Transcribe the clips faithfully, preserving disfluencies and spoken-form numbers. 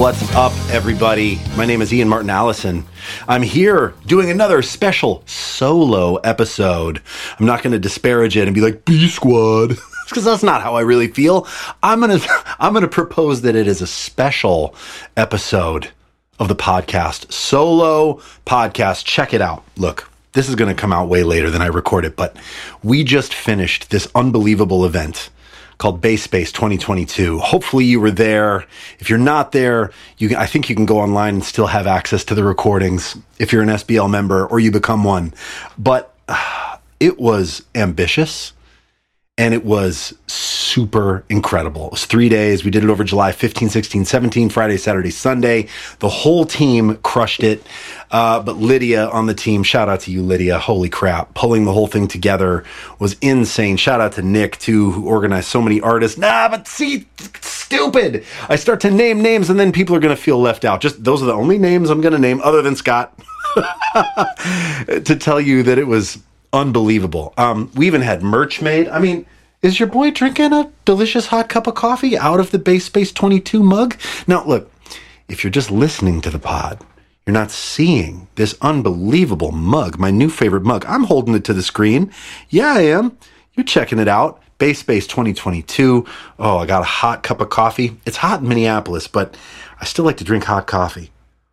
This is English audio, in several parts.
What's up, everybody? My name is Ian Martin Allison. I'm here doing another special solo episode. I'm not going to disparage it and be like, B Squad, because that's not how I really feel. I'm going to I'm going to propose that it is a special episode of the podcast. Solo podcast. Check it out. Look, this is going to come out way later than I record it, but we just finished this unbelievable event called BassSpace twenty twenty-two. Hopefully you were there. If you're not there, you can, I think you can go online and still have access to the recordings if you're an S B L member or you become one. But uh, it was ambitious and it was super incredible. It was three days. We did it over July fifteenth, sixteenth, seventeenth, Friday, Saturday, Sunday. The whole team crushed it. Uh, but Lydia on the team, shout out to you, Lydia. Holy crap. Pulling the whole thing together was insane. Shout out to Nick, too, who organized so many artists. Nah, but see, stupid. I start to name names and then people are going to feel left out. Just those are the only names I'm going to name other than Scott to tell you that it was unbelievable. Um, we even had merch made. I mean, is your boy drinking a delicious hot cup of coffee out of the BassSpace twenty-two mug? Now, look, if you're just listening to the pod, you're not seeing this unbelievable mug, my new favorite mug. I'm holding it to the screen. Yeah, I am. You're checking it out. BassSpace twenty twenty-two. Oh, I got a hot cup of coffee. It's hot in Minneapolis, but I still like to drink hot coffee.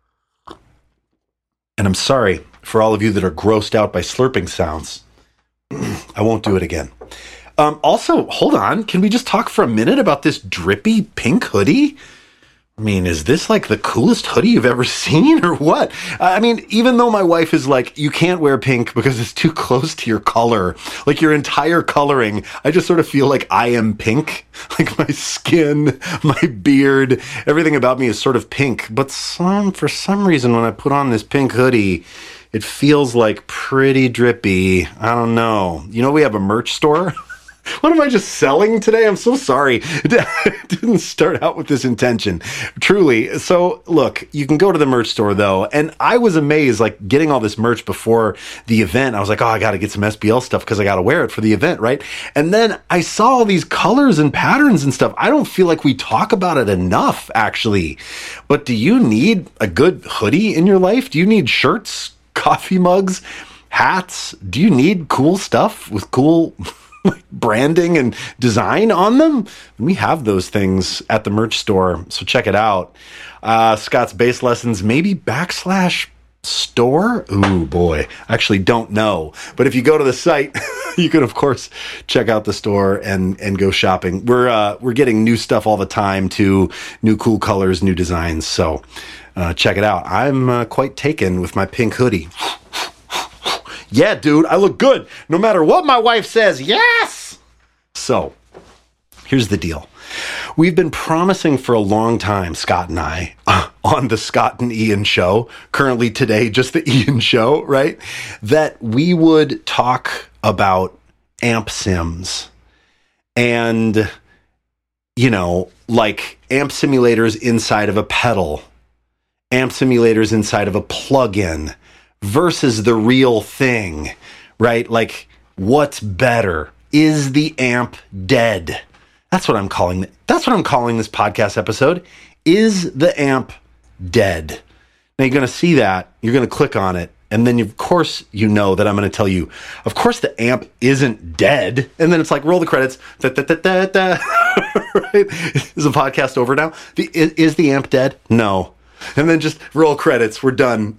And I'm sorry for all of you that are grossed out by slurping sounds. I won't do it again. Um, also, hold on. Can we just talk for a minute about this drippy pink hoodie? I mean, is this like the coolest hoodie you've ever seen or what? I mean, even though my wife is like, you can't wear pink because it's too close to your color, like your entire coloring, I just sort of feel like I am pink. Like my skin, my beard, everything about me is sort of pink. But some, for some reason, when I put on this pink hoodie, it feels like pretty drippy. I don't know. You know, we have a merch store. What am I just selling today? I'm so sorry. It didn't start out with this intention. Truly. So look, you can go to the merch store though. And I was amazed, like getting all this merch before the event. I was like, oh, I got to get some S B L stuff because I got to wear it for the event, right? And then I saw all these colors and patterns and stuff. I don't feel like we talk about it enough, actually. But do you need a good hoodie in your life? Do you need shirts, coffee mugs, hats? Do you need cool stuff with cool branding and design on them? We have those things at the merch store, so check it out. Uh, Scott's Bass Lessons, maybe backslash store? Ooh, boy. I actually don't know. But if you go to the site, you can, of course, check out the store and, and go shopping. We're, uh, we're getting new stuff all the time, too. New cool colors, new designs. So uh, check it out. I'm uh, quite taken with my pink hoodie. Yeah, dude, I look good. No matter what my wife says, yes! So, here's the deal. We've been promising for a long time, Scott and I, uh, on the Scott and Ian show, currently today, just the Ian show, right? That we would talk about amp sims and, you know, like amp simulators inside of a pedal, amp simulators inside of a plugin, versus the real thing, right? Like, what's better? Is the amp dead? That's what I'm calling it. That's what I'm calling this podcast episode. Is the amp dead? Now you're going to see that. You're going to click on it. And then, of course, you know that I'm going to tell you, of course, the amp isn't dead. And then it's like, roll the credits. Da, da, da, da, da. Right? Is the podcast over now? The, is, is the amp dead? No. And then just roll credits. We're done.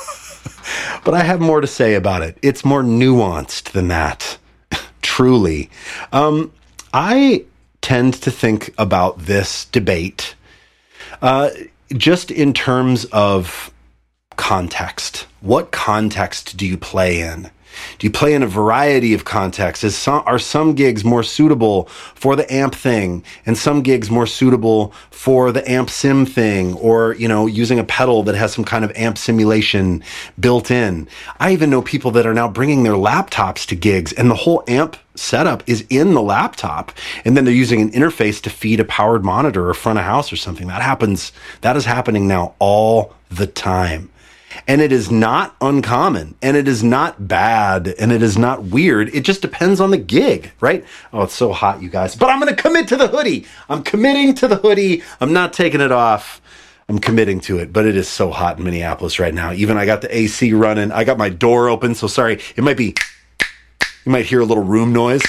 But I have more to say about it. It's more nuanced than that, truly. Um, I tend to think about this debate uh, just in terms of context. What context do you play in? Do you play in a variety of contexts? Is some, are some gigs more suitable for the amp thing and some gigs more suitable for the amp sim thing, or, you know, using a pedal that has some kind of amp simulation built in? I even know people that are now bringing their laptops to gigs and the whole amp setup is in the laptop, and then they're using an interface to feed a powered monitor or front of house or something. That happens. That is happening now all the time. And it is not uncommon, and it is not bad, and it is not weird. It just depends on the gig, right? Oh, it's so hot, you guys. But I'm going to commit to the hoodie. I'm committing to the hoodie. I'm not taking it off. I'm committing to it, but it is so hot in Minneapolis right now. Even I got the A C running. I got my door open, so sorry. It might be, you might hear a little room noise.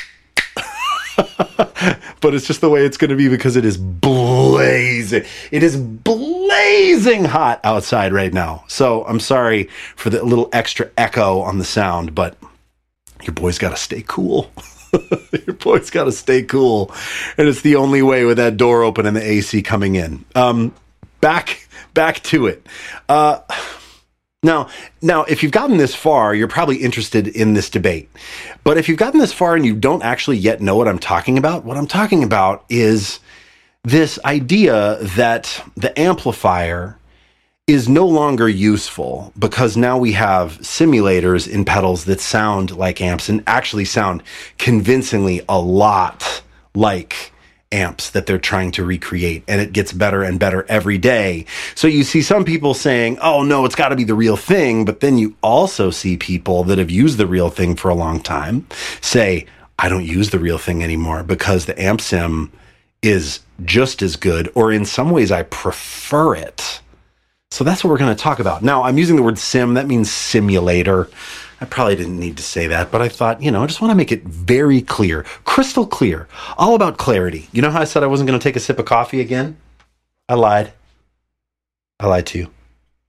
But it's just the way it's going to be because it is blazing. It is blazing hot outside right now. So I'm sorry for the little extra echo on the sound, but your boy's got to stay cool. Your boy's got to stay cool. And it's the only way with that door open and the A C coming in. Um, back, back to it. Uh, Now, now, if you've gotten this far, you're probably interested in this debate. But if you've gotten this far and you don't actually yet know what I'm talking about, what I'm talking about is this idea that the amplifier is no longer useful because now we have simulators in pedals that sound like amps and actually sound convincingly a lot like amps that they're trying to recreate, and it gets better and better every day. So you see some people saying, oh no, it's got to be the real thing, but then you also see people that have used the real thing for a long time say, I don't use the real thing anymore because the amp sim is just as good, or in some ways I prefer it. So that's what we're going to talk about. Now, I'm using the word sim, that means simulator. I probably didn't need to say that, but I thought, you know, I just want to make it very clear, crystal clear, all about clarity. You know how I said I wasn't going to take a sip of coffee again? I lied. I lied to you.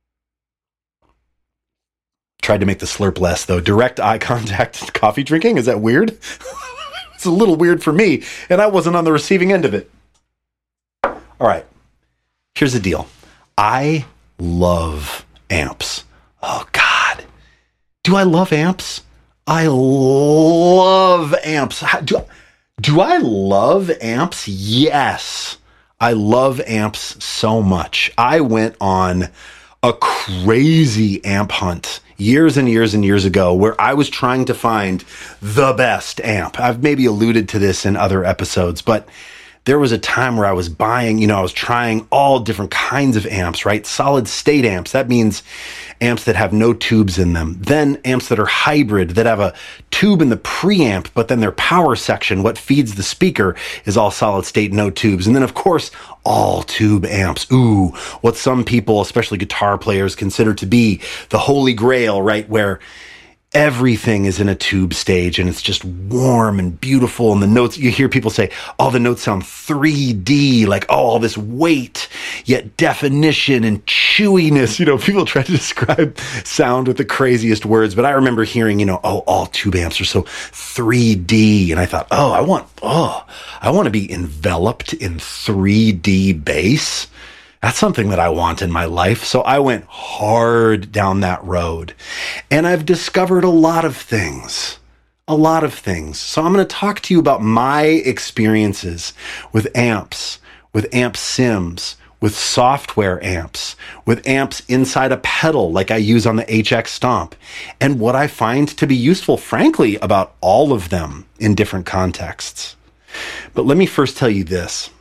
Tried to make the slurp less, though. Direct eye contact coffee drinking? Is that weird? It's a little weird for me, and I wasn't on the receiving end of it. All right. Here's the deal. I love amps. Oh, God. Do I love amps? I love amps. Do, do I love amps? Yes. I love amps so much. I went on a crazy amp hunt years and years and years ago where I was trying to find the best amp. I've maybe alluded to this in other episodes, but there was a time where I was buying, you know, I was trying all different kinds of amps, right? Solid state amps. That means amps that have no tubes in them. Then amps that are hybrid, that have a tube in the preamp, but then their power section, what feeds the speaker, is all solid state, no tubes. And then, of course, all tube amps. Ooh, what some people, especially guitar players, consider to be the holy grail, right? Where everything is in a tube stage and it's just warm and beautiful. And the notes, you hear people say, oh, the notes sound three D, like, oh, all this weight, yet definition and chewiness. You know, people try to describe sound with the craziest words, but I remember hearing, you know, oh, all tube amps are so three D. And I thought, oh, I want, oh, I want to be enveloped in three D bass. That's something that I want in my life. So I went hard down that road. And I've discovered a lot of things. A lot of things. So I'm going to talk to you about my experiences with amps, with amp sims, with software amps, with amps inside a pedal like I use on the H X Stomp, and what I find to be useful, frankly, about all of them in different contexts. But let me first tell you this.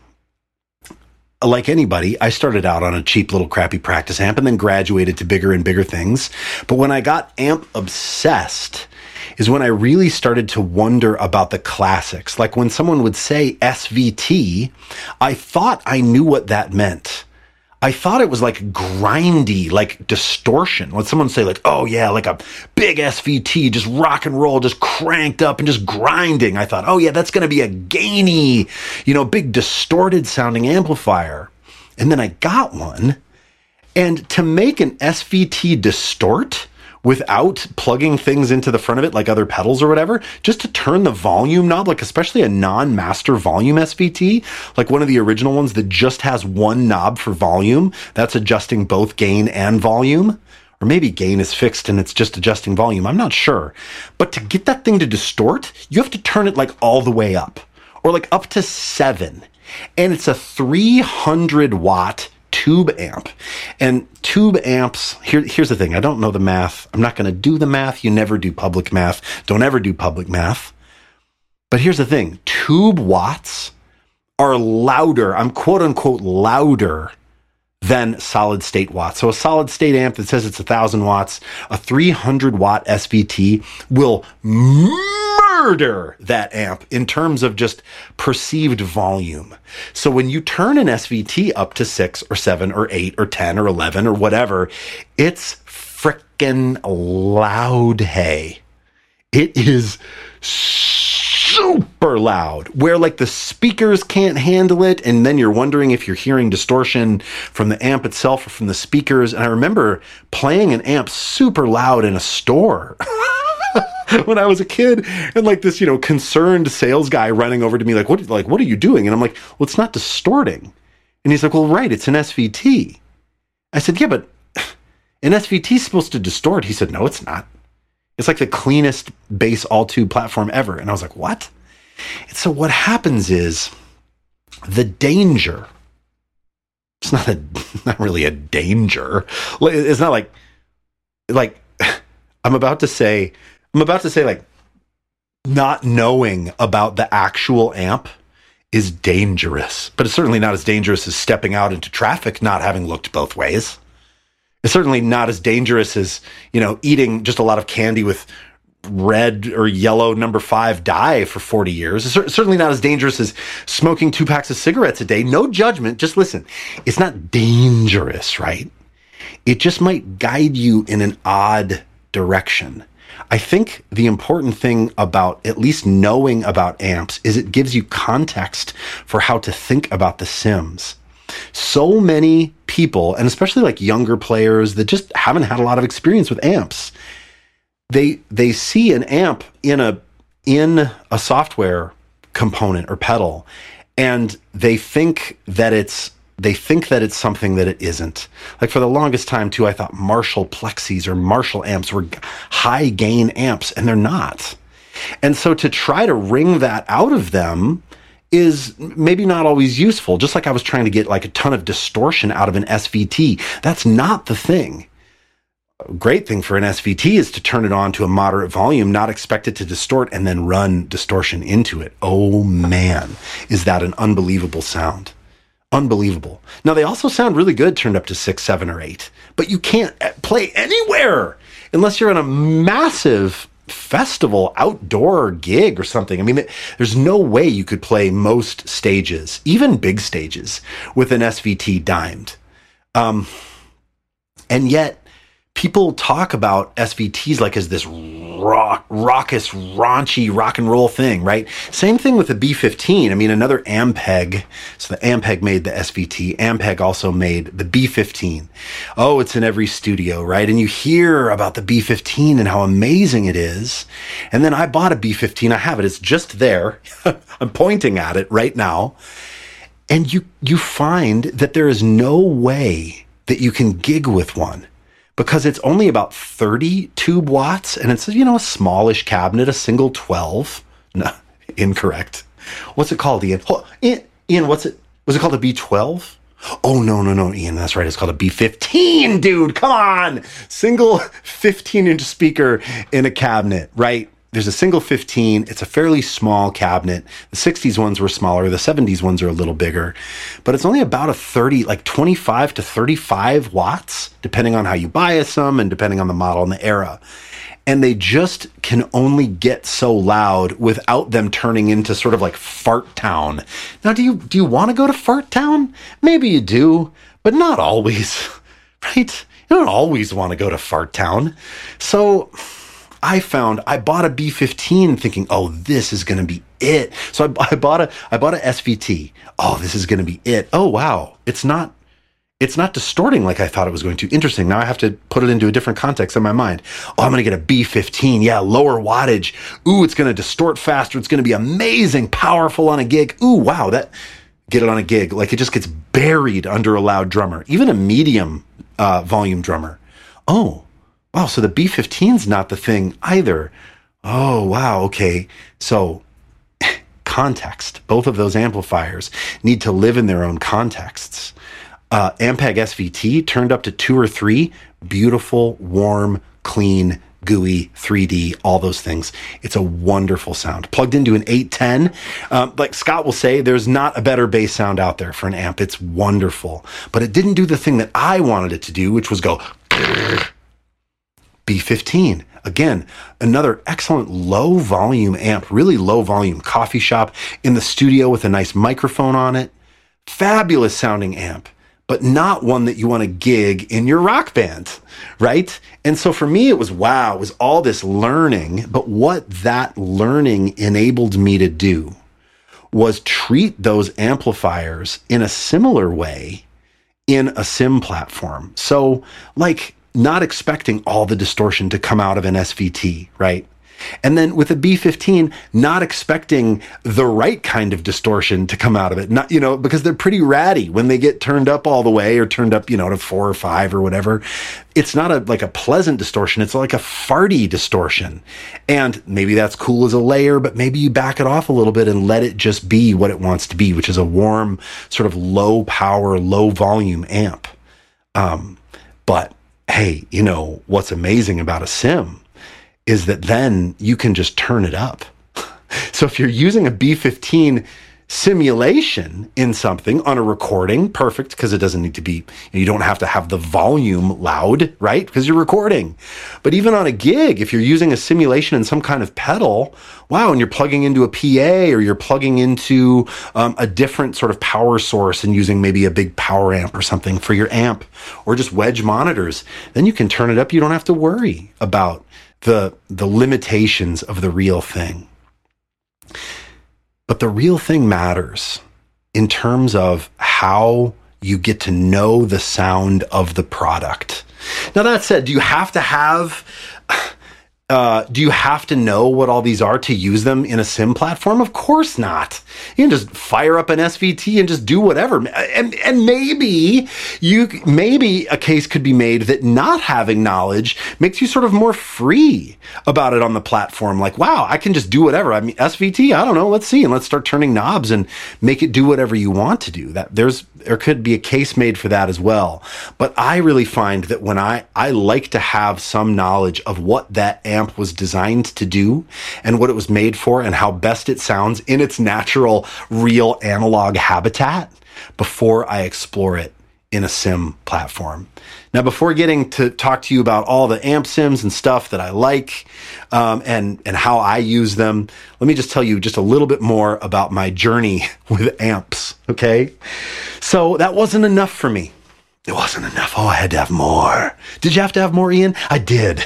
Like anybody, I started out on a cheap little crappy practice amp and then graduated to bigger and bigger things. But when I got amp obsessed is when I really started to wonder about the classics. Like when someone would say S V T, I thought I knew what that meant. I thought it was like grindy, like distortion. When someone say like, oh yeah, like a big S V T, just rock and roll, just cranked up and just grinding. I thought, oh yeah, that's going to be a gainy, you know, big distorted sounding amplifier. And then I got one. And to make an S V T distort without plugging things into the front of it like other pedals or whatever, just to turn the volume knob, like especially a non-master volume S V T, like one of the original ones that just has one knob for volume, that's adjusting both gain and volume. Or maybe gain is fixed and it's just adjusting volume. I'm not sure. But to get that thing to distort, you have to turn it like all the way up, or like up to seven. And it's a three hundred watt tube amp. And tube amps, here, here's the thing. I don't know the math. I'm not going to do the math. You never do public math. Don't ever do public math. But here's the thing. Tube watts are louder. I'm quote unquote louder than solid state watts. So a solid state amp that says it's a thousand watts, a three hundred watt S V T will murder murder that amp in terms of just perceived volume. So when you turn an S V T up to six or seven or eight or ten or eleven or whatever, it's frickin' loud, hey. It is super loud, where like the speakers can't handle it, and then you're wondering if you're hearing distortion from the amp itself or from the speakers. And I remember playing an amp super loud in a store when I was a kid, and like this, you know, concerned sales guy running over to me like, what, like, what are you doing? And I'm like, well, it's not distorting. And he's like, well, right, it's an S V T. I said, yeah, but an S V T is supposed to distort. He said, no, it's not. It's like the cleanest bass all-tube platform ever. And I was like, what? And so what happens is the danger, it's not a, not really a danger. It's not like, like I'm about to say, I'm about to say like not knowing about the actual amp is dangerous, but it's certainly not as dangerous as stepping out into traffic, not having looked both ways. It's certainly not as dangerous as, you know, eating just a lot of candy with red or yellow number five dye for forty years. It's certainly not as dangerous as smoking two packs of cigarettes a day. No judgment. Just listen. It's not dangerous, right? It just might guide you in an odd direction. I think the important thing about at least knowing about amps is it gives you context for how to think about the Sims. So many people, and especially like younger players that just haven't had a lot of experience with amps, they they see an amp in a in a software component or pedal, and they think that it's they think that it's something that it isn't. Like for the longest time too, I thought Marshall Plexis or Marshall amps were high gain amps, and they're not. And so to try to wring that out of them is maybe not always useful. Just like I was trying to get like a ton of distortion out of an S V T. That's not the thing. A great thing for an S V T is to turn it on to a moderate volume, not expect it to distort, and then run distortion into it. Oh man, is that an unbelievable sound. Unbelievable. Now they also sound really good turned up to six, seven, or eight, but you can't play anywhere unless you're on a massive festival outdoor gig or something. I mean, there's no way you could play most stages, even big stages, with an S V T dimed. Um, and yet people talk about S V Ts like as this rock, raucous, raunchy rock and roll thing, right? Same thing with the B fifteen. I mean, another Ampeg. So the Ampeg made the S V T. Ampeg also made the B fifteen. Oh, it's in every studio, right? And you hear about the B fifteen and how amazing it is. And then I bought a B fifteen. I have it. It's just there. I'm pointing at it right now. And you, you find that there is no way that you can gig with one, because it's only about thirty tube watts, and it's, you know, a smallish cabinet, a single twelve. No, incorrect. What's it called, Ian? Oh, Ian, Ian, what's it? Was it called a B twelve? Oh, no, no, no, Ian, that's right. It's called a B fifteen, dude. Come on. Single fifteen inch speaker in a cabinet, right? There's a single fifteen. It's a fairly small cabinet. The sixties ones were smaller. The seventies ones are a little bigger. But it's only about a thirty, like twenty-five to thirty-five watts, depending on how you bias them and depending on the model and the era. And they just can only get so loud without them turning into sort of like Fart Town. Now, do you do you want to go to Fart Town? Maybe you do, but not always, right? You don't always want to go to Fart Town. So I found I bought a B fifteen thinking, oh, this is going to be it. So I, I bought a I bought a S V T. Oh, this is going to be it. Oh, wow. It's not it's not distorting like I thought it was going to. Interesting. Now I have to put it into a different context in my mind. Oh, I'm going to get a B fifteen. Yeah, lower wattage. Ooh, it's going to distort faster. It's going to be amazing, powerful on a gig. Ooh, wow. That get it on a gig. Like it just gets buried under a loud drummer, even a medium uh, volume drummer. Oh, wow, so the B fifteen's not the thing either. Oh, wow, okay. So context. Both of those amplifiers need to live in their own contexts. Uh, Ampeg S V T turned up to two or three. Beautiful, warm, clean, gooey, three D, all those things. It's a wonderful sound. Plugged into an eight ten, um, like Scott will say, there's not a better bass sound out there for an amp. It's wonderful. But it didn't do the thing that I wanted it to do, which was go B fifteen. Again, another excellent low volume amp, really low volume coffee shop in the studio with a nice microphone on it. Fabulous sounding amp, but not one that you want to gig in your rock band, right? And so for me, it was, wow, it was all this learning, but what that learning enabled me to do was treat those amplifiers in a similar way in a sim platform. So like not expecting all the distortion to come out of an S V T, right? And then with a B fifteen, not expecting the right kind of distortion to come out of it. Not, you know, because they're pretty ratty when they get turned up all the way or turned up, you know, to four or five or whatever. It's not a like a pleasant distortion. It's like a farty distortion. And maybe that's cool as a layer, but maybe you back it off a little bit and let it just be what it wants to be, which is a warm, sort of low power, low volume amp. Um, but hey, you know, what's amazing about a sim is that then you can just turn it up. So if you're using a B fifteen simulation in something on a recording, perfect, because it doesn't need to be, you don't have to have the volume loud, right? Because you're recording. But even on a gig, if you're using a simulation in some kind of pedal, wow, and you're plugging into a P A or you're plugging into um, a different sort of power source and using maybe a big power amp or something for your amp or just wedge monitors, then you can turn it up. You don't have to worry about the the limitations of the real thing. But the real thing matters in terms of how you get to know the sound of the product. Now, that said, do you have to have Uh, do you have to know what all these are to use them in a sim platform? Of course not. You can just fire up an S V T and just do whatever. And and maybe you maybe a case could be made that not having knowledge makes you sort of more free about it on the platform. Like, wow, I can just do whatever. I mean, S V T, I don't know. Let's see, and let's start turning knobs and make it do whatever you want to do. That there's there could be a case made for that as well. But I really find that when I I like to have some knowledge of what that amp was designed to do and what it was made for and how best it sounds in its natural, real analog habitat before I explore it in a sim platform. Now, before getting to talk to you about all the amp sims and stuff that I like um, and, and how I use them, let me just tell you just a little bit more about my journey with amps, okay? So that wasn't enough for me. It wasn't enough. Oh, I had to have more. Did you have to have more, Ian? I did.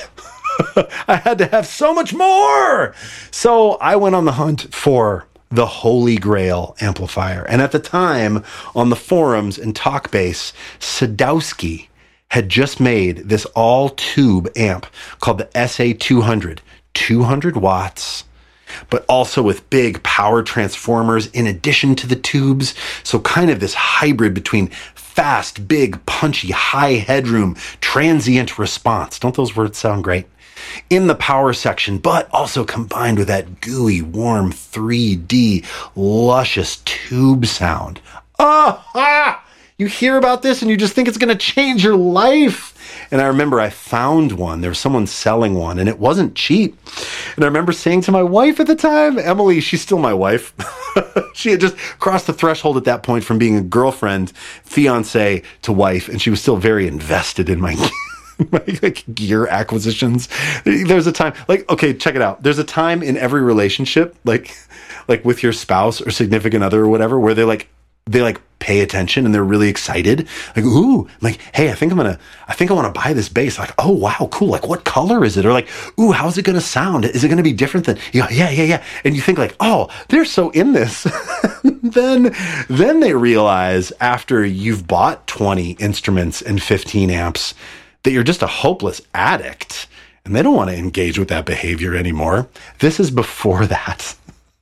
I had to have so much more. So I went on the hunt for the Holy Grail amplifier. And at the time, on the forums and Talkbase, Sadowski had just made this all-tube amp called the S A two hundred. two hundred watts, but also with big power transformers in addition to the tubes. So kind of this hybrid between fast, big, punchy, high headroom, transient response. Don't those words sound great? In the power section, but also combined with that gooey, warm, three D, luscious tube sound. Ah, ah! You hear about this and you just think it's going to change your life. And I remember I found one. There was someone selling one and it wasn't cheap. And I remember saying to my wife at the time, Emily, she's still my wife. She had just crossed the threshold at that point from being a girlfriend, fiance to wife. And she was still very invested in my my like gear acquisitions. There's a time, like, okay, check it out. There's a time in every relationship, like, like with your spouse or significant other or whatever, where they like, they like pay attention and they're really excited. Like, ooh, like, hey, I think I'm gonna, I think I want to buy this bass. Like, oh wow, cool. Like, what color is it? Or like, ooh, how's it gonna sound? Is it gonna be different than? Yeah, yeah, yeah, yeah. And you think like, oh, they're so in this. then, then they realize after you've bought twenty instruments and fifteen amps that you're just a hopeless addict and they don't want to engage with that behavior anymore. This is before that.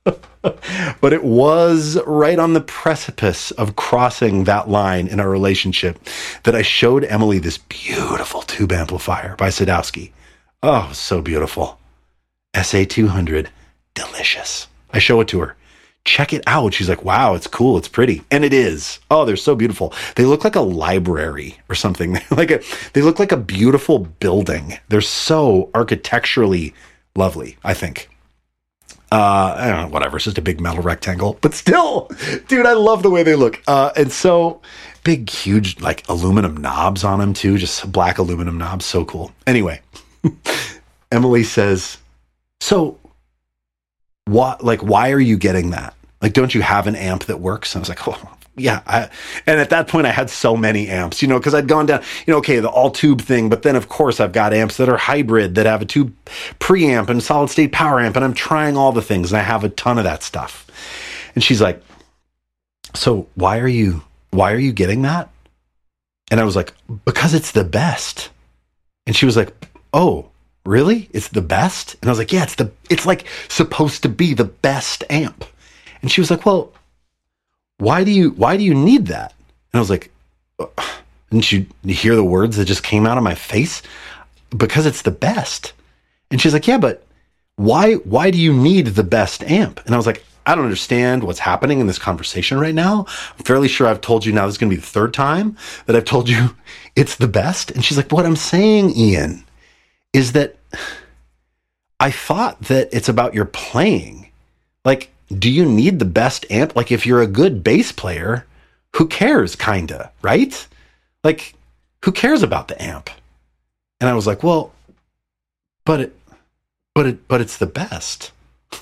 But it was right on the precipice of crossing that line in our relationship that I showed Emily this beautiful tube amplifier by Sadowski. Oh, so beautiful. S A two hundred, delicious. I show it to her. Check it out. She's like, wow, it's cool. It's pretty. And it is. Oh, they're so beautiful. They look like a library or something. like a, they look like a beautiful building. They're so architecturally lovely, I think. Uh, I don't know, whatever. It's just a big metal rectangle. But still, dude, I love the way they look. Uh, and so big, huge, like aluminum knobs on them too. Just black aluminum knobs. So cool. Anyway. Emily says, so what, like, why are you getting that? Like, don't you have an amp that works? And I was like, oh, yeah. I, and at that point I had so many amps, you know, cause I'd gone down, you know, okay, the all tube thing, but then of course I've got amps that are hybrid that have a tube preamp and solid state power amp. And I'm trying all the things and I have a ton of that stuff. And she's like, so why are you, why are you getting that? And I was like, because it's the best. And she was like, oh, really? It's the best? And I was like, yeah, it's the, it's like supposed to be the best amp. And she was like, well, why do you, why do you need that? And I was like, didn't you hear the words that just came out of my face? Because it's the best. And she's like, yeah, but why, why do you need the best amp? And I was like, I don't understand what's happening in this conversation right now. I'm fairly sure I've told you now, this is going to be the third time that I've told you it's the best. And she's like, what I'm saying, Ian, is that I thought that it's about your playing. Like, do you need the best amp? Like, if you're a good bass player, who cares, kinda, right? Like, who cares about the amp? And I was like, well, but it, but it, but it's the best.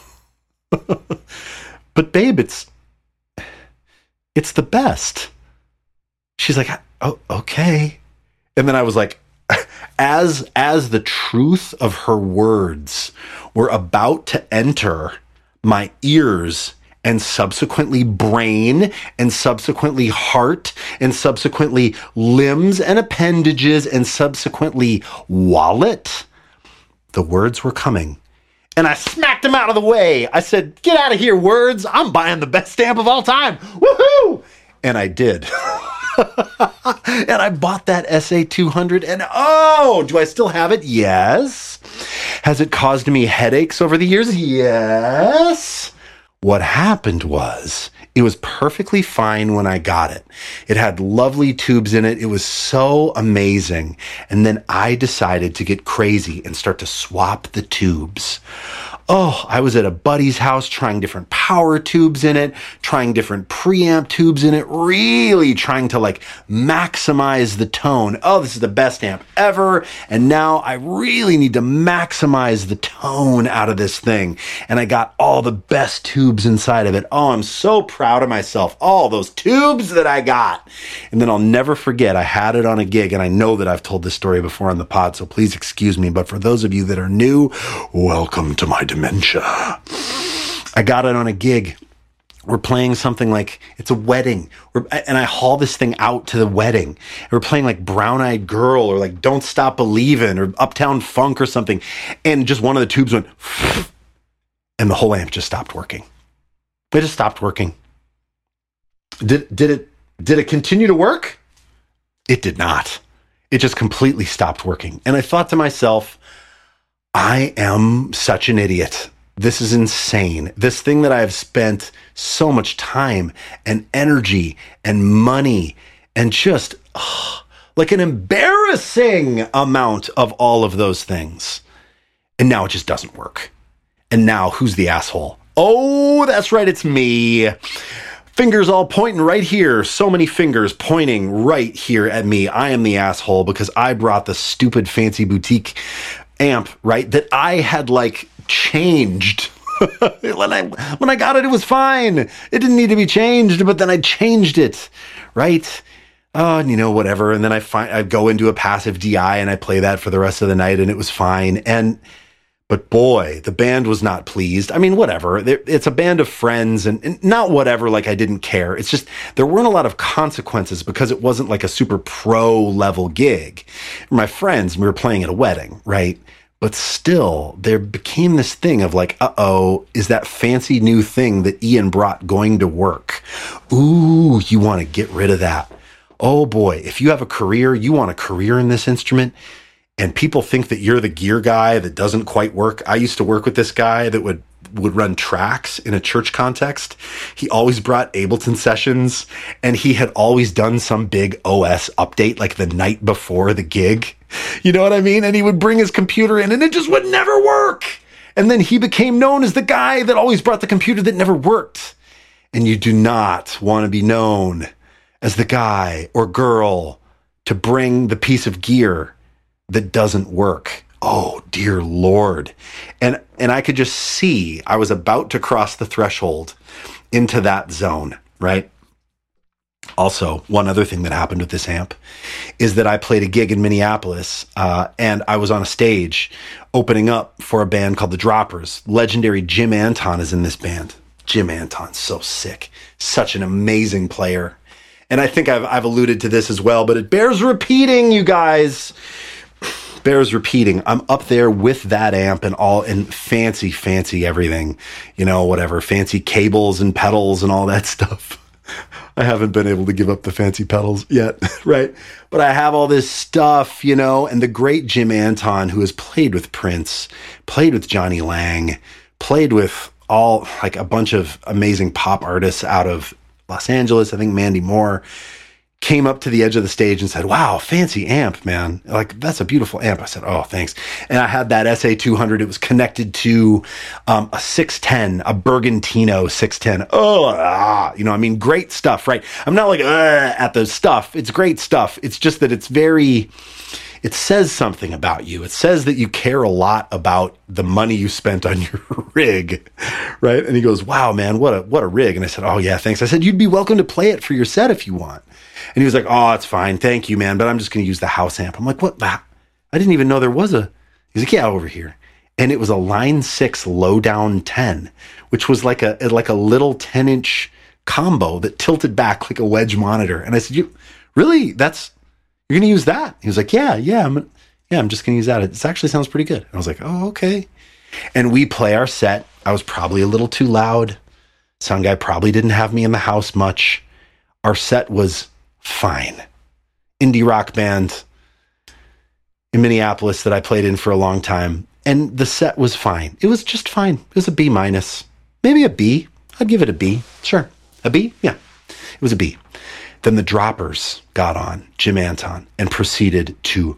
But babe, it's, it's the best. She's like, oh, okay. And then I was like, as, as the truth of her words were about to enter my ears and subsequently brain and subsequently heart and subsequently limbs and appendages and subsequently wallet, the words were coming. And I smacked him out of the way. I said, get out of here, words. I'm buying the best stamp of all time. Woohoo! And I did. And I bought that S A two hundred. And oh, do I still have it? Yes. Has it caused me headaches over the years? Yes. What happened was, it was perfectly fine when I got it. It had lovely tubes in it. It was so amazing. And then I decided to get crazy and start to swap the tubes. Oh, I was at a buddy's house trying different power tubes in it, trying different preamp tubes in it, really trying to like maximize the tone. Oh, this is the best amp ever. And now I really need to maximize the tone out of this thing. And I got all the best tubes inside of it. Oh, I'm so proud of myself. All those tubes that I got. And then I'll never forget, I had it on a gig, and I know that I've told this story before on the pod, so please excuse me. But for those of you that are new, welcome to my dementia. I got it on a gig. We're playing something like, it's a wedding. We're, and I haul this thing out to the wedding. We're playing like Brown Eyed Girl or like Don't Stop Believin' or Uptown Funk or something. And just one of the tubes went, and the whole amp just stopped working. It just stopped working. Did, did it, did it continue to work? It did not. It just completely stopped working. And I thought to myself, I am such an idiot. This is insane. This thing that I've spent so much time and energy and money and just oh, like an embarrassing amount of all of those things. And now it just doesn't work. And now who's the asshole? Oh, that's right. It's me. Fingers all pointing right here. So many fingers pointing right here at me. I am the asshole because I brought the stupid fancy boutique amp, right? That I had like changed. when I when I got it, it was fine. It didn't need to be changed, but then I changed it, right? Oh, and you know, whatever. And then I find I go into a passive D I and I play that for the rest of the night, and it was fine. And but boy, the band was not pleased. I mean, whatever. It's a band of friends, and, and not whatever, like I didn't care. It's just there weren't a lot of consequences because it wasn't like a super pro level gig. My friends, we were playing at a wedding, right? But still, there became this thing of like, uh-oh, is that fancy new thing that Ian brought going to work? Ooh, you want to get rid of that. Oh boy, if you have a career, you want a career in this instrument, and people think that you're the gear guy that doesn't quite work. I used to work with this guy that would would run tracks in a church context. He always brought Ableton sessions, and he had always done some big O S update like the night before the gig. You know what I mean? And he would bring his computer in, and it just would never work. And then he became known as the guy that always brought the computer that never worked. And you do not want to be known as the guy or girl to bring the piece of gear that doesn't work. oh dear Lord. And and I could just see I was about to cross the threshold into that zone, right? Also, one other thing that happened with this amp is that I played a gig in Minneapolis, uh, and I was on a stage opening up for a band called The Droppers. Legendary Jim Anton is in this band. Jim Anton's so sick. Such an amazing player. And I think I've, I've alluded to this as well, but it bears repeating, you guys. Bears repeating. I'm up there with that amp and all, and fancy, fancy everything. You know, whatever. Fancy cables and pedals and all that stuff. I haven't been able to give up the fancy pedals yet, right? But I have all this stuff, you know, and the great Jim Anton, who has played with Prince, played with Johnny Lang, played with all, like a bunch of amazing pop artists out of Los Angeles. I think Mandy Moore came up to the edge of the stage and said, wow, fancy amp, man. Like, that's a beautiful amp. I said, oh, thanks. And I had that S A two hundred. It was connected to um, a six ten, a Bergantino six ten. Oh, ah, you know, I mean, great stuff, right? I'm not like, uh, at the stuff. It's great stuff. It's just that it's very, it says something about you. It says that you care a lot about the money you spent on your rig, right? And he goes, wow, man, what a, what a rig. And I said, oh yeah, thanks. I said, you'd be welcome to play it for your set if you want. And he was like, oh, it's fine. Thank you, man. But I'm just going to use the house amp. I'm like, what? I didn't even know there was a, he's like, yeah, over here. And it was a Line six low down ten, which was like a, like a little ten inch combo that tilted back like a wedge monitor. And I said, you really, that's, you're going to use that? He was like, yeah, yeah, I'm, yeah, I'm just going to use that. It actually sounds pretty good. And I was like, oh, okay. And we play our set. I was probably a little too loud. Sound guy probably didn't have me in the house much. Our set was fine. Indie rock band in Minneapolis that I played in for a long time. And the set was fine. It was just fine. It was a B minus, maybe a B. I'd give it a B. Sure. A B? Yeah. It was a B. Then the Droppers got on, Jim Anton, and proceeded to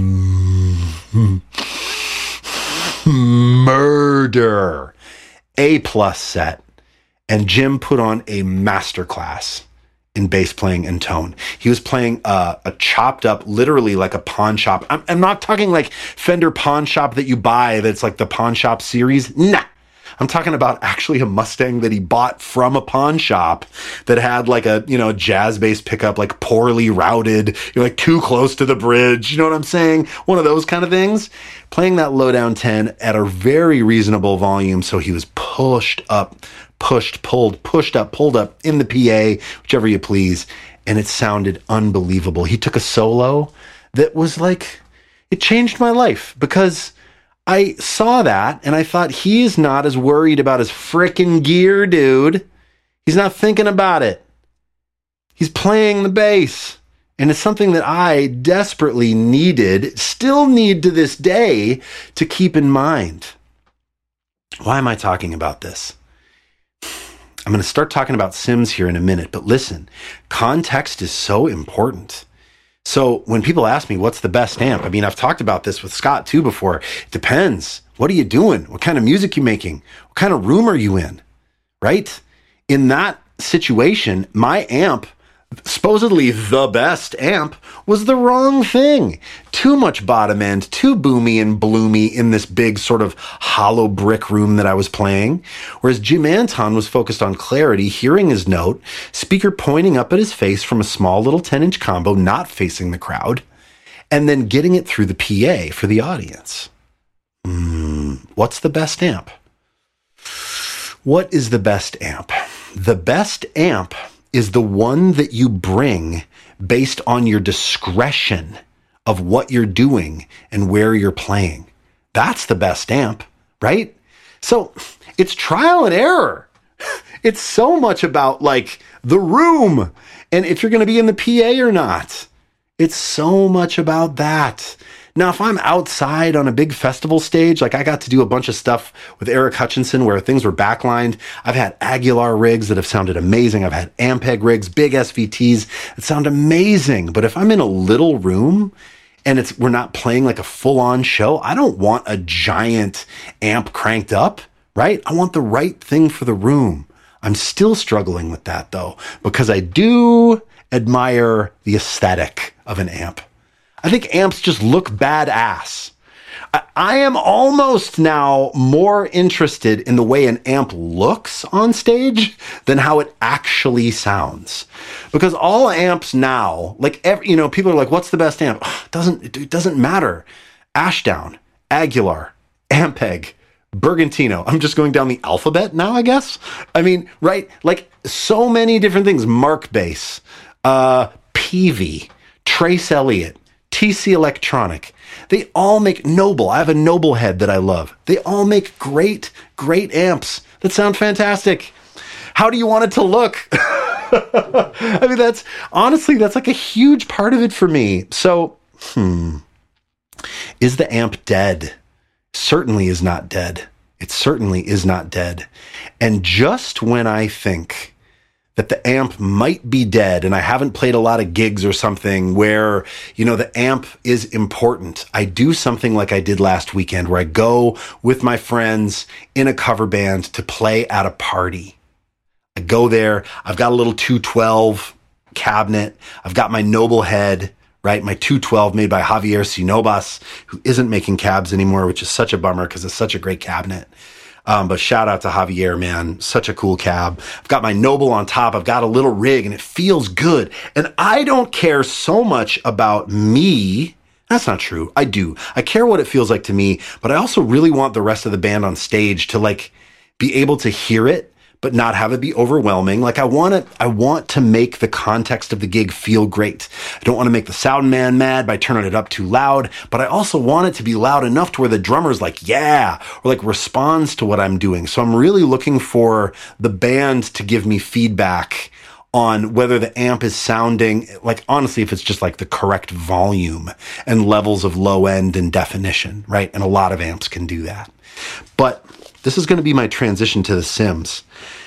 murder. A plus set. And Jim put on a masterclass in bass playing and tone. He was playing uh, a chopped up, literally like a pawn shop. I'm, I'm not talking like Fender pawn shop that you buy that's like the pawn shop series. Nah. I'm talking about actually a Mustang that he bought from a pawn shop that had like a, you know, jazz bass pickup, like poorly routed, you're like too close to the bridge. You know what I'm saying? One of those kind of things. Playing that low down ten at a very reasonable volume. So he was pushed up, pushed, pulled, pushed up, pulled up in the P A, whichever you please. And it sounded unbelievable. He took a solo that was like, it changed my life because I saw that and I thought, he's not as worried about his frickin' gear, dude. He's not thinking about it. He's playing the bass. And it's something that I desperately needed, still need to this day, to keep in mind. Why am I talking about this? I'm going to start talking about Sims here in a minute, but listen, context is so important. So when people ask me, what's the best amp? I mean, I've talked about this with Scott too before. It depends. What are you doing? What kind of music you making? What kind of room are you in? Right? In that situation, my amp, supposedly the best amp, was the wrong thing. Too much bottom end, too boomy and bloomy in this big sort of hollow brick room that I was playing. Whereas Jim Anton was focused on clarity, hearing his note, speaker pointing up at his face from a small little ten inch combo, not facing the crowd, and then getting it through the P A for the audience. Mm, what's the best amp? What is the best amp? The best amp is the one that you bring based on your discretion of what you're doing and where you're playing. That's the best amp, right? So it's trial and error. It's so much about like the room and if you're going to be in the P A or not. It's so much about that. Now, if I'm outside on a big festival stage, like I got to do a bunch of stuff with Eric Hutchinson where things were backlined. I've had Aguilar rigs that have sounded amazing. I've had Ampeg rigs, big S V Ts that sound amazing. But if I'm in a little room and it's we're not playing like a full-on show, I don't want a giant amp cranked up, right? I want the right thing for the room. I'm still struggling with that though, because I do admire the aesthetic of an amp. I think amps just look badass, I, I am almost now more interested in the way an amp looks on stage than how it actually sounds. Because all amps now, like every, you know, people are like, what's the best amp? Ugh, it doesn't, it doesn't matter. Ashdown, Aguilar, Ampeg, Bergantino. I'm just going down the alphabet now, I guess. I mean, right? Like so many different things. Mark Bass, uh, Peavey, Trace Elliott, T C Electronic. They all make Noble. I have a Noble head that I love. They all make great, great amps that sound fantastic. How do you want it to look? I mean, that's honestly, that's like a huge part of it for me. So, hmm. Is the amp dead? Certainly is not dead. It certainly is not dead. And just when I think that the amp might be dead, and I haven't played a lot of gigs or something where, you know, the amp is important, I do something like I did last weekend where I go with my friends in a cover band to play at a party. I go there, I've got a little two twelve cabinet, I've got my Noble head, right? My two twelve made by Javier Sinobas, who isn't making cabs anymore, which is such a bummer because it's such a great cabinet. Um, but shout out to Javier, man. Such a cool cab. I've got my Noble on top. I've got a little rig and it feels good. And I don't care so much about me. That's not true. I do. I care what it feels like to me, but I also really want the rest of the band on stage to like be able to hear it, but not have it be overwhelming. Like I want to, I want to make the context of the gig feel great. I don't want to make the sound man mad by turning it up too loud, but I also want it to be loud enough to where the drummer's like, yeah, or like responds to what I'm doing. So I'm really looking for the band to give me feedback on whether the amp is sounding like, honestly, if it's just like the correct volume and levels of low end and definition, right? And a lot of amps can do that. But this is going to be my transition to the Sims.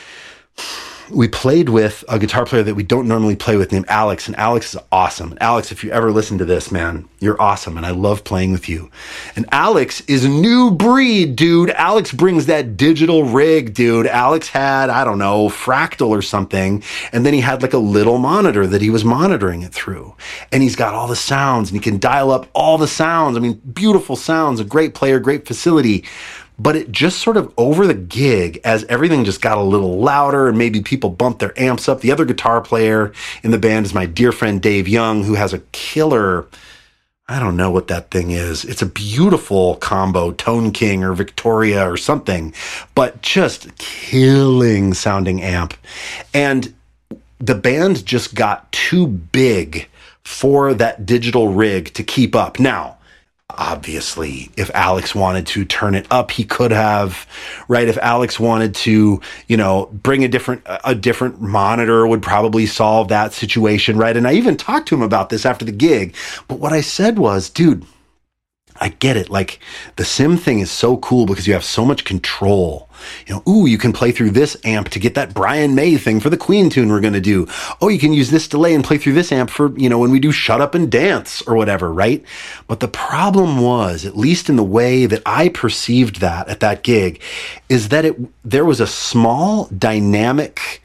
We played with a guitar player that we don't normally play with named Alex, and Alex is awesome. Alex, if you ever listen to this, man, you're awesome, and I love playing with you. And Alex is a new breed, dude. Alex brings that digital rig, dude. Alex had, I don't know, Fractal or something, and then he had like a little monitor that he was monitoring it through. And he's got all the sounds, and he can dial up all the sounds. I mean, beautiful sounds, a great player, great facility. But it just sort of over the gig, as everything just got a little louder and maybe people bumped their amps up. The other guitar player in the band is my dear friend Dave Young, who has a killer, I don't know what that thing is. It's a beautiful combo, Tone King or Victoria or something, but just killing sounding amp. And the band just got too big for that digital rig to keep up. Now, obviously, if Alex wanted to turn it up, he could have, right? If Alex wanted to, you know, bring a different, a different monitor would probably solve that situation, right? And I even talked to him about this after the gig. But what I said was, dude, I get it. Like the sim thing is so cool because you have so much control. You know, ooh, you can play through this amp to get that Brian May thing for the Queen tune we're going to do. Oh, you can use this delay and play through this amp for, you know, when we do Shut Up and Dance or whatever, right? But the problem was, at least in the way that I perceived that at that gig, is that it there was a small dynamic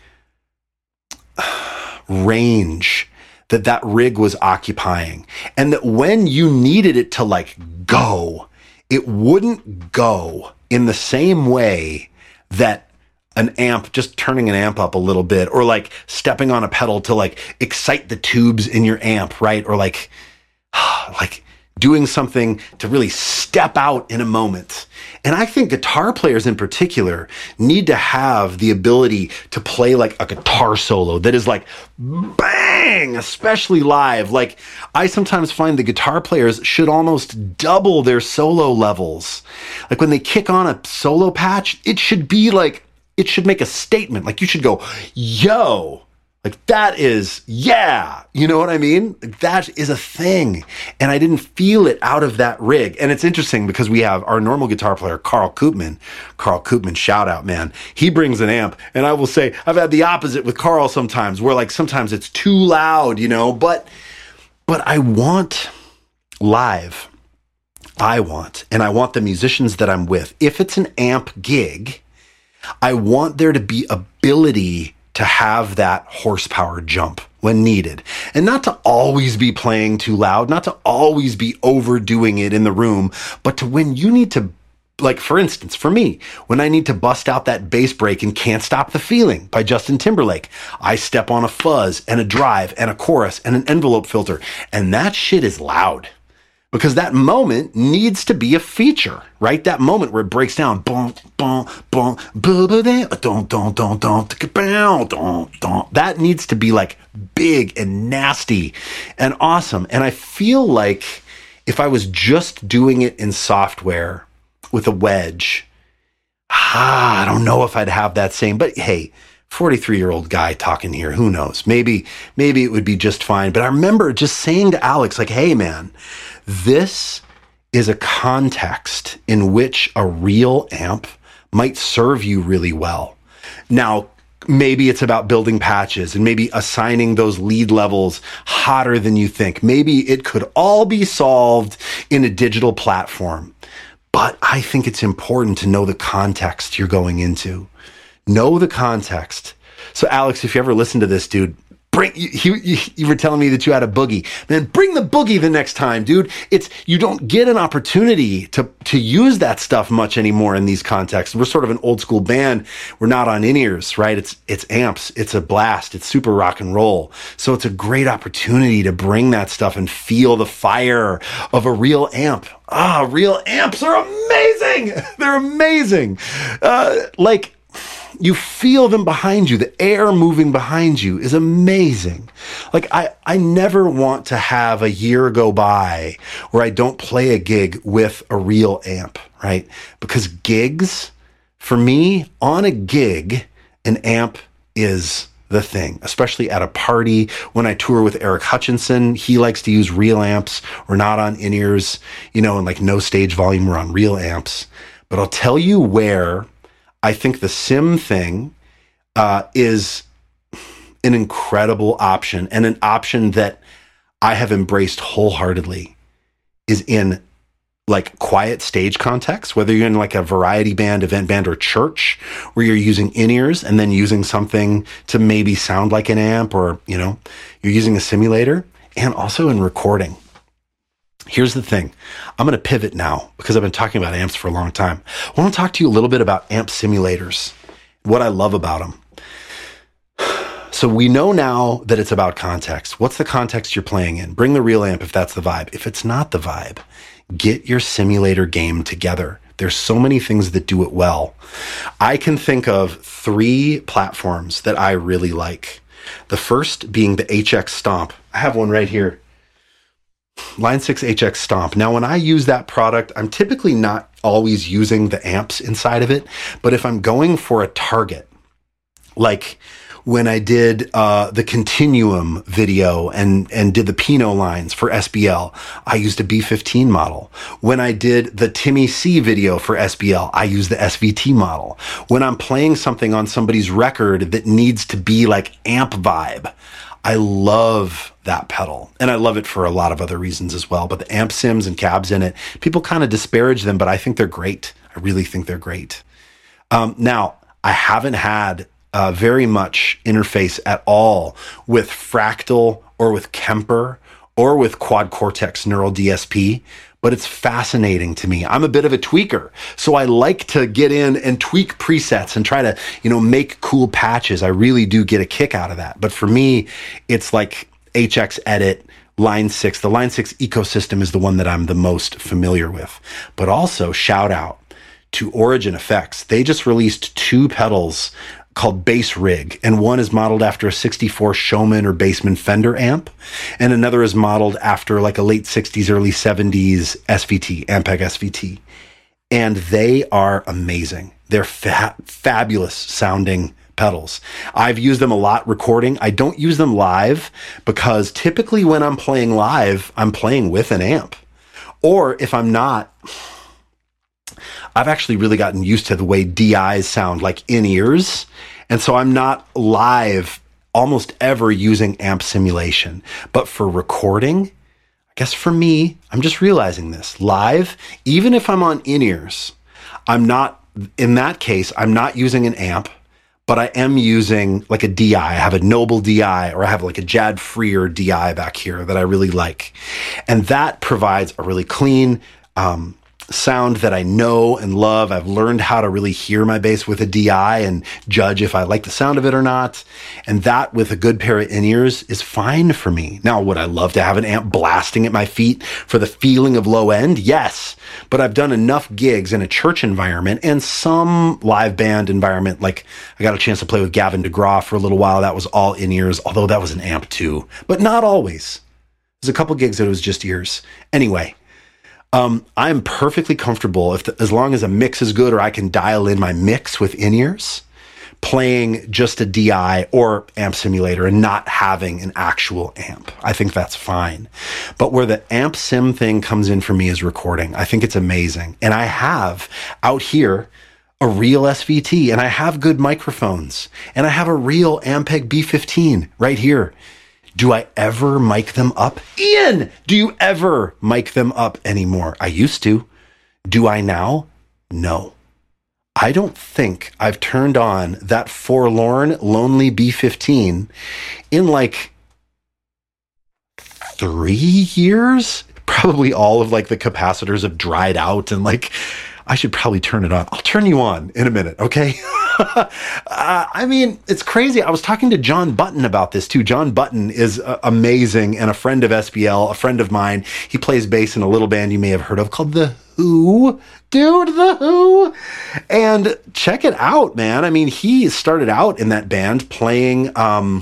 range that that rig was occupying. And that when you needed it to like go, it wouldn't go in the same way that an amp, just turning an amp up a little bit, or like stepping on a pedal to like excite the tubes in your amp, right? Or like, like doing something to really step out in a moment. And I think guitar players in particular need to have the ability to play like a guitar solo that is like bang, especially live. Like I sometimes find the guitar players should almost double their solo levels. Like when they kick on a solo patch, it should be like, it should make a statement. Like you should go, yo, like that is, yeah, you know what I mean? That is a thing. And I didn't feel it out of that rig. And it's interesting because we have our normal guitar player, Carl Koopman. Carl Koopman, shout out, man. He brings an amp. And I will say, I've had the opposite with Carl sometimes, where like sometimes it's too loud, you know, but, but I want live. I want, and I want the musicians that I'm with. If it's an amp gig, I want there to be ability to have that horsepower jump when needed. And not to always be playing too loud, not to always be overdoing it in the room, but to when you need to, like for instance, for me, when I need to bust out that bass break in Can't Stop the Feeling by Justin Timberlake, I step on a fuzz and a drive and a chorus and an envelope filter, and that shit is loud. Because that moment needs to be a feature, right? That moment where it breaks down, boom, boom, boom, don't, don't, don't, don't, don't. That needs to be like big and nasty and awesome. And I feel like if I was just doing it in software with a wedge, ah, I don't know if I'd have that same. But hey, forty-three-year-old guy talking here, who knows? Maybe, maybe it would be just fine. But I remember just saying to Alex, like, hey, man, this is a context in which a real amp might serve you really well. Now, maybe it's about building patches and maybe assigning those lead levels hotter than you think. Maybe it could all be solved in a digital platform. But I think it's important to know the context you're going into. Know the context. So, Alex, if you ever listen to this, dude, Bring you, you, you were telling me that you had a boogie. Man, bring the boogie the next time, dude. It's you don't get an opportunity to to use that stuff much anymore in these contexts. We're sort of an old school band. We're not on in-ears, right? It's it's amps. It's a blast. It's super rock and roll. So it's a great opportunity to bring that stuff and feel the fire of a real amp. Ah, real amps are amazing. They're amazing. Uh, like. You feel them behind you. The air moving behind you is amazing. Like I, I never want to have a year go by where I don't play a gig with a real amp, right? Because gigs, for me, on a gig, an amp is the thing, especially at a party. When I tour with Eric Hutchinson, he likes to use real amps. We're not on in-ears, you know, and like no stage volume. We're on real amps. But I'll tell you where I think the sim thing uh, is an incredible option, and an option that I have embraced wholeheartedly is in like quiet stage context, whether you're in like a variety band, event band, or church, where you're using in-ears and then using something to maybe sound like an amp, or, you know, you're using a simulator, and also in recording. Here's the thing. I'm going to pivot now because I've been talking about amps for a long time. I want to talk to you a little bit about amp simulators, what I love about them. So we know now that it's about context. What's the context you're playing in? Bring the real amp if that's the vibe. If it's not the vibe, get your simulator game together. There's so many things that do it well. I can think of three platforms that I really like. The first being the H X Stomp. I have one right here. Line six H X Stomp. Now, when I use that product, I'm typically not always using the amps inside of it, but if I'm going for a target, like when I did uh, the Continuum video and, and did the Pinot lines for S B L, I used a B fifteen model. When I did the Timmy C video for S B L, I used the S V T model. When I'm playing something on somebody's record that needs to be like amp vibe, I love that pedal, and I love it for a lot of other reasons as well. But the amp sims and cabs in it, people kind of disparage them, but I think they're great. I really think they're great. Um, now, I haven't had uh, very much interface at all with Fractal or with Kemper or with Quad Cortex Neural D S P, but it's fascinating to me. I'm a bit of a tweaker, so I like to get in and tweak presets and try to, you know, make cool patches. I really do get a kick out of that. But for me, it's like H X Edit, Line six. The Line six ecosystem is the one that I'm the most familiar with. But also, shout out to Origin Effects. They just released two pedals called Bass Rig, and one is modeled after a sixty-four Showman or Bassman Fender amp, and another is modeled after like a late sixties, early seventies S V T, Ampeg S V T. And they are amazing. They're fa- fabulous sounding pedals. I've used them a lot recording. I don't use them live because typically when I'm playing live, I'm playing with an amp. Or if I'm not, I've actually really gotten used to the way D Is sound like in ears. And so I'm not live almost ever using amp simulation. But for recording, I guess for me, I'm just realizing this. Live, even if I'm on in ears, I'm not, in that case, I'm not using an amp, but I am using like a D I. I have a Noble D I, or I have like a Jad Freer D I back here that I really like. And that provides a really clean um, sound that I know and love. I've learned how to really hear my bass with a D I and judge if I like the sound of it or not. And that with a good pair of in-ears is fine for me. Now, would I love to have an amp blasting at my feet for the feeling of low end? Yes. But I've done enough gigs in a church environment and some live band environment. Like I got a chance to play with Gavin DeGraw for a little while. That was all in-ears, although that was an amp too, but not always. There's a couple gigs that it was just ears. Anyway, Um, I'm perfectly comfortable if the, as long as a mix is good or I can dial in my mix with in-ears, playing just a D I or amp simulator and not having an actual amp. I think that's fine. But where the amp sim thing comes in for me is recording. I think it's amazing. And I have out here a real S V T, and I have good microphones, and I have a real Ampeg B fifteen right here. Do I ever mic them up? Ian, do you ever mic them up anymore? I used to. Do I now? No. I don't think I've turned on that forlorn, lonely B fifteen in like three years. Probably all of like the capacitors have dried out and like, I should probably turn it on. I'll turn you on in a minute, okay? uh, I mean, it's crazy. I was talking to John Button about this too. John Button is uh, amazing and a friend of S B L, a friend of mine. He plays bass in a little band you may have heard of called The Who. Dude, The Who. And check it out, man. I mean, he started out in that band playing um,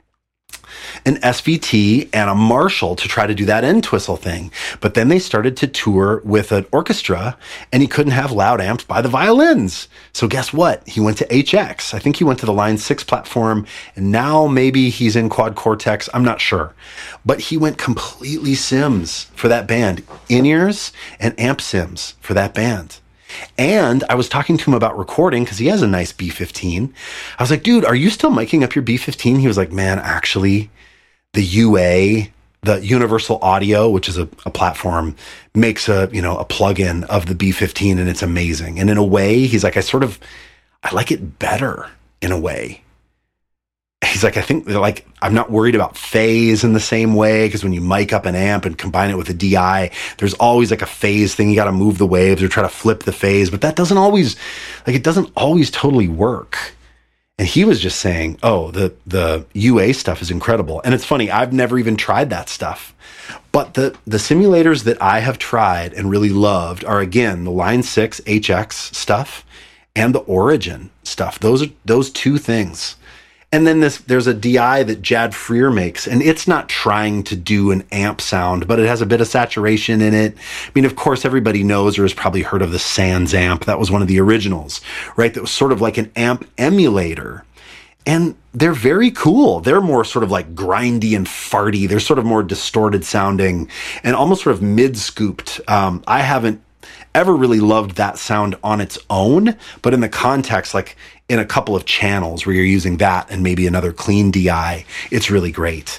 an S V T and a Marshall to try to do that Entwistle thing. But then they started to tour with an orchestra and he couldn't have loud amps by the violins. So guess what? He went to H X. I think he went to the Line six platform and now maybe he's in Quad Cortex. I'm not sure. But he went completely Sims for that band. In-ears and amp Sims for that band. And I was talking to him about recording because he has a nice B fifteen. I was like, dude, are you still miking up your B fifteen? He was like, man, actually, the U A, the Universal Audio, which is a, a platform, makes a, you know, a plugin of the B fifteen and it's amazing. And in a way, he's like, I sort of, I like it better in a way. He's like, I think like, I'm not worried about phase in the same way. Cause when you mic up an amp and combine it with a D I, there's always like a phase thing. You got to move the waves or try to flip the phase, but that doesn't always, like, it doesn't always totally work. And he was just saying, oh, the, the U A stuff is incredible. And it's funny, I've never even tried that stuff. But the, the simulators that I have tried and really loved are, again, the Line six H X stuff and the Origin stuff. Those are those two things. And then this, there's a D I that Jad Freer makes, and it's not trying to do an amp sound, but it has a bit of saturation in it. I mean, of course, everybody knows or has probably heard of the Sans amp. That was one of the originals, right? That was sort of like an amp emulator. And they're very cool. They're more sort of like grindy and farty. They're sort of more distorted sounding and almost sort of mid-scooped. Um, I haven't ever really loved that sound on its own, but in the context, like in a couple of channels where you're using that and maybe another clean D I, it's really great.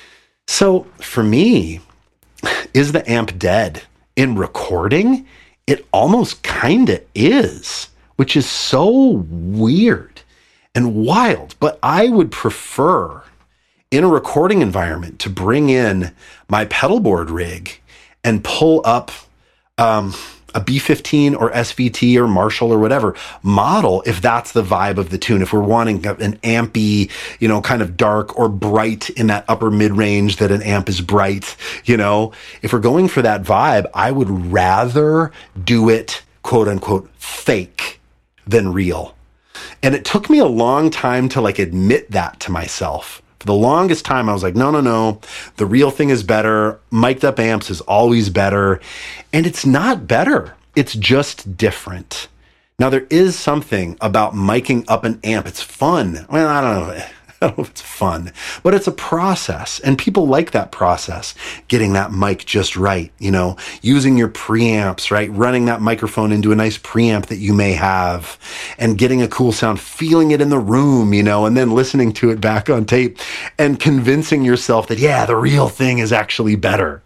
So for me, is the amp dead? In recording, it almost kind of is, which is so weird and wild. But I would prefer in a recording environment to bring in my pedal board rig and pull up um, a B fifteen or S V T or Marshall or whatever model, if that's the vibe of the tune. If we're wanting an ampy, you know, kind of dark or bright in that upper mid range that an amp is bright, you know, if we're going for that vibe, I would rather do it quote unquote fake than real. And it took me a long time to like admit that to myself. For the longest time, I was like, no, no, no, the real thing is better. Mic'd up amps is always better. And it's not better. It's just different. Now, there is something about miking up an amp. It's fun. Well, I don't know. I don't know if it's fun, but it's a process and people like that process, getting that mic just right, you know, using your preamps, right? Running that microphone into a nice preamp that you may have and getting a cool sound, feeling it in the room, you know, and then listening to it back on tape and convincing yourself that, yeah, the real thing is actually better.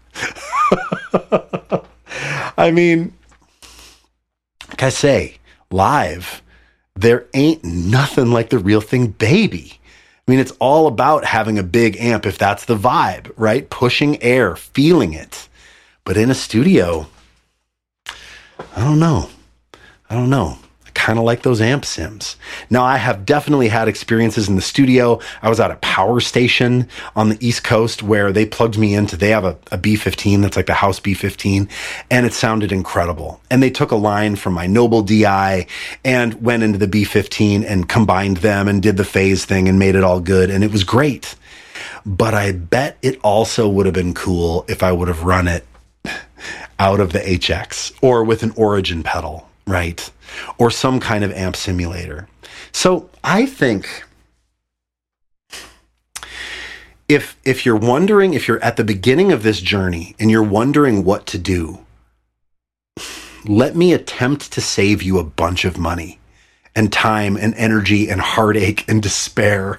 I mean, like I say, live, there ain't nothing like the real thing, baby. I mean, it's all about having a big amp if that's the vibe, right? Pushing air, feeling it. But in a studio, I don't know. I don't know. Kind of like those amp sims. Now, I have definitely had experiences in the studio. I was at a power station on the East Coast where they plugged me into, they have a, a B fifteen that's like the House B fifteen, and it sounded incredible. And they took a line from my Noble D I and went into the B fifteen and combined them and did the phase thing and made it all good. And it was great. But I bet it also would have been cool if I would have run it out of the H X or with an Origin pedal, right? Or some kind of amp simulator. So I think if if you're wondering, if you're at the beginning of this journey and you're wondering what to do, let me attempt to save you a bunch of money and time and energy and heartache and despair.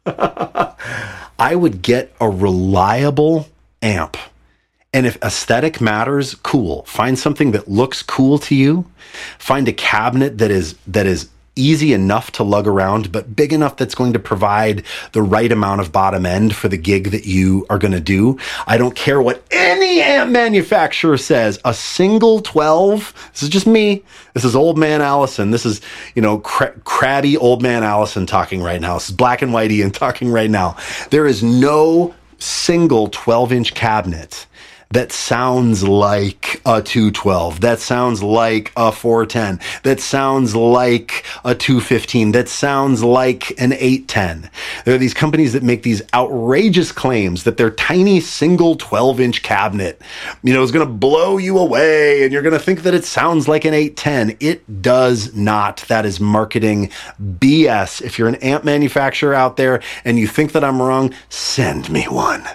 I would get a reliable amp. And if aesthetic matters, cool. Find something that looks cool to you. Find a cabinet that is that is easy enough to lug around, but big enough that's going to provide the right amount of bottom end for the gig that you are going to do. I don't care what any amp manufacturer says. A single twelve, this is just me. This is old man Allison. This is, you know, cra- crabby old man Allison talking right now. This is black and white Ian talking right now. There is no single twelve inch cabinet that sounds like a two twelve, that sounds like a four ten, that sounds like a two fifteen, that sounds like an eight ten. There are these companies that make these outrageous claims that their tiny single twelve inch cabinet, you know, is going to blow you away and you're going to think that it sounds like an eight ten. It does not. That is marketing B S. If you're an amp manufacturer out there and you think that I'm wrong, send me one.